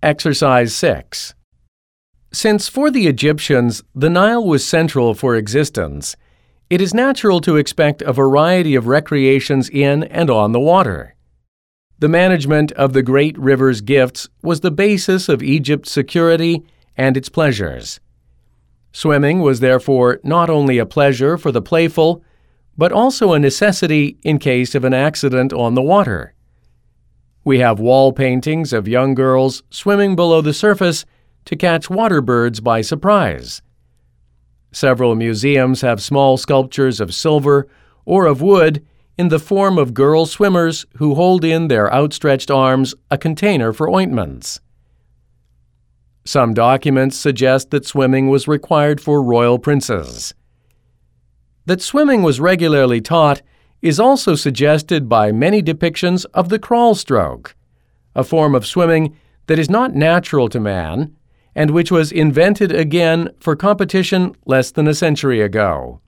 Exercise 6. Since for the Egyptians the Nile was central for existence, it is natural to expect a variety of recreations in and on the water. The management of the great river's gifts was the basis of Egypt's security and its pleasures. Swimming was therefore not only a pleasure for the playful, but also a necessity in case of an accident on the water. We have wall paintings of young girls swimming below the surface to catch water birds by surprise. Several museums have small sculptures of silver or of wood in the form of girl swimmers who hold in their outstretched arms a container for ointments. Some documents suggest that swimming was required for royal princes. That swimming was regularly taught is also suggested by many depictions of the crawl stroke, a form of swimming that is not natural to man and which was invented again for competition less than a century ago.